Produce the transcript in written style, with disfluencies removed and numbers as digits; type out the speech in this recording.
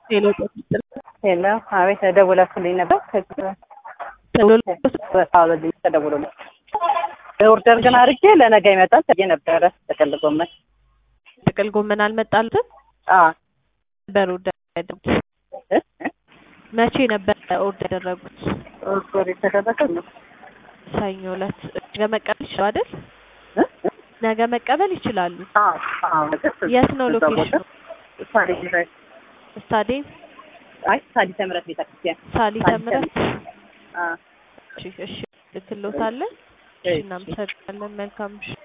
ሄሎ ሄሎ አቤት ደውላችሁልኝ ነበር ተደውሎልኝ ኦርደር ግን አድርጌ ለነገ ይመጣል ተብዬ ነበረ ጥቅል ጎመን አልመጣልም በኦርደር መቼ ነበር ኦርደር ያደረጉት ኦርደር የተደረገው ሰኞ ዕለት ነገ መቀበል ይችላሉ አይደል ነገ መቀበል ይችላሉ የት ነው ሎኬሽኑ ስታዲየም ሳሊተ ምህረት ቤተክርስቲያን ሳሊተ ምህረት እሺ ልክሎታለን እናመሰግናለን መልካም